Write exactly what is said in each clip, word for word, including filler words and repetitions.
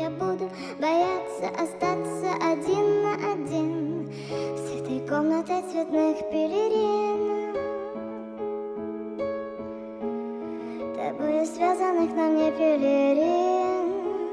я буду бояться остаться один на один с этой комнатой цветных пелерин, тобою связанных на мне пелерин.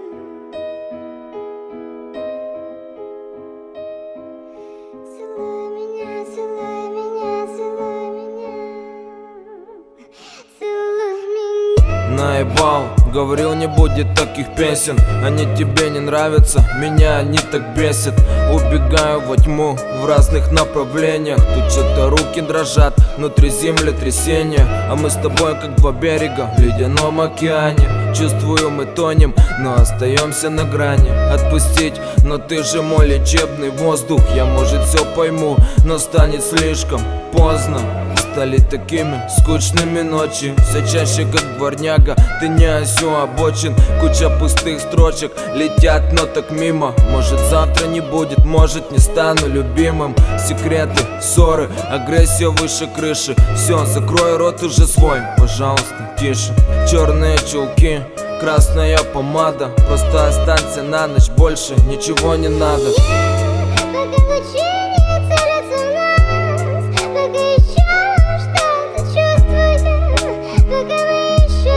Целуй меня, целуй меня, целуй меня, целуй меня. Наебал, говорил, не будет таких песен. Они тебе не нравятся, меня они так бесят. Убегаю во тьму в разных направлениях. Тут что-то руки дрожат, внутри землетрясения. А мы с тобой как два берега в ледяном океане. Чувствую, мы тонем, но остаемся на грани. Отпустить, но ты же мой лечебный воздух. Я, может, все пойму, но станет слишком поздно. Стали такими скучными ночи, все чаще как дворняга. Ты не осю обочин, куча пустых строчек летят, но так мимо. Может, завтра не будет, может, не стану любимым. Секреты, ссоры, агрессия выше крыши. Все, закрой рот уже свой, пожалуйста, тише. Черные чулки, красная помада. Просто останься на ночь, больше ничего не надо. Пока лучи не целятся в нас, пока еще что-то чувствую, пока мы еще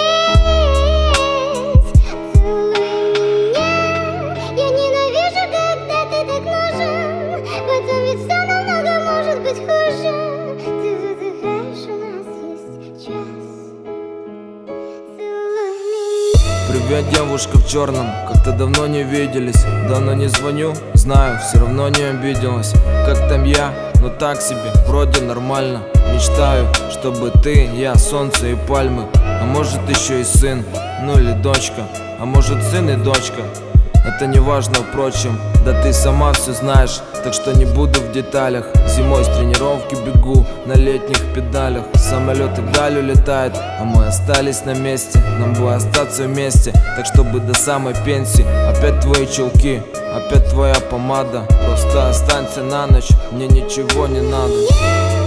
здесь. Целуй меня, я ненавижу, когда ты так нужен, потом ведь все намного может быть хуже. Ты выдыхаешь, у нас есть час. Целуй меня. Привет, девушка в черном, как-то давно не виделись. Давно не звоню, знаю, все равно не обиделась. Как там я? Ну так себе, вроде нормально. Мечтаю, чтобы ты, я, солнце и пальмы. А может еще и сын, ну или дочка. А может сын и дочка. Это не важно, впрочем, да ты сама все знаешь, так что не буду в деталях. Зимой с тренировки бегу на летних педалях. Самолет и вдаль улетает, а мы остались на месте. Нам бы остаться вместе, так чтобы до самой пенсии. Опять твои чулки, опять твоя помада. Просто останься на ночь, мне ничего не надо.